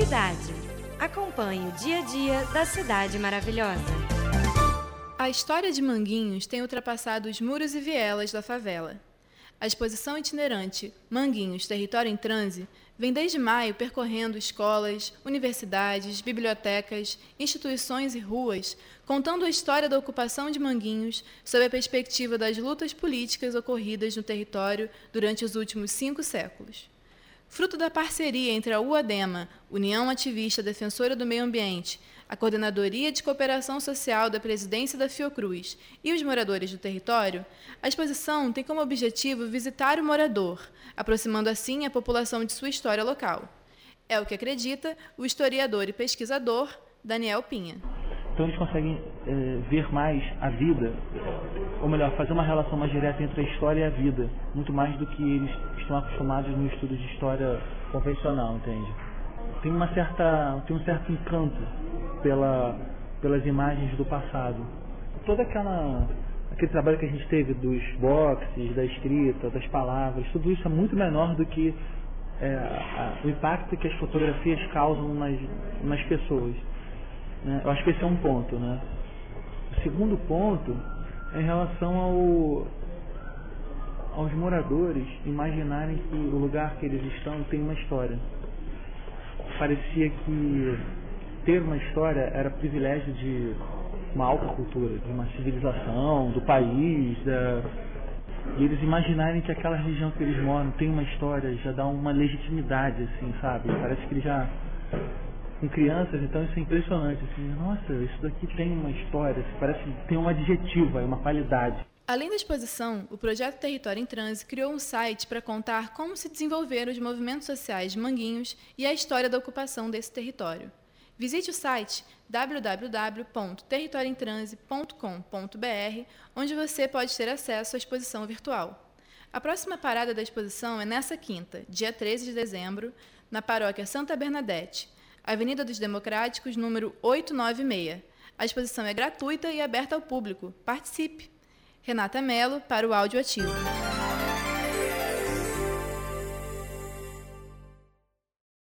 Cidade. Acompanhe o dia a dia da cidade maravilhosa. A história de Manguinhos tem ultrapassado os muros e vielas da favela. A exposição itinerante Manguinhos, Território em Transe vem desde maio percorrendo escolas, universidades, bibliotecas, instituições e ruas, contando a história da ocupação de Manguinhos sob a perspectiva das lutas políticas ocorridas no território durante os últimos 5 séculos. Fruto da parceria entre a UADEMA, União Ativista Defensora do Meio Ambiente, a Coordenadoria de Cooperação Social da Presidência da Fiocruz e os moradores do território, a exposição tem como objetivo visitar o morador, aproximando assim a população de sua história local. É o que acredita o historiador e pesquisador Daniel Pinha. Então eles conseguem ver mais a vida, ou melhor, fazer uma relação mais direta entre a história e a vida, muito mais do que eles estão acostumados no estudo de história convencional, entende? Tem um certo encanto pelas imagens do passado. Todo aquele trabalho que a gente teve dos boxes, da escrita, das palavras, tudo isso é muito menor do que o impacto que as fotografias causam nas pessoas. Eu acho que esse é um ponto, né? O segundo ponto é em relação aos moradores imaginarem que o lugar que eles estão tem uma história. Parecia que ter uma história era privilégio de uma alta cultura, de uma civilização, do país, e eles imaginarem que aquela região que eles moram tem uma história, já dá uma legitimidade, assim, sabe? Parece que eles já... Com crianças, então isso é impressionante, assim, nossa, isso daqui tem uma história, parece que tem um adjetivo, uma qualidade. Além da exposição, o projeto Território em Transe criou um site para contar como se desenvolveram os movimentos sociais de Manguinhos e a história da ocupação desse território. Visite o site www.territorioemtranse.com.br, onde você pode ter acesso à exposição virtual. A próxima parada da exposição é nesta quinta, dia 13 de dezembro, na paróquia Santa Bernadette, Avenida dos Democráticos, número 896. A exposição é gratuita e aberta ao público. Participe! Renata Mello, para o Áudio Ativo.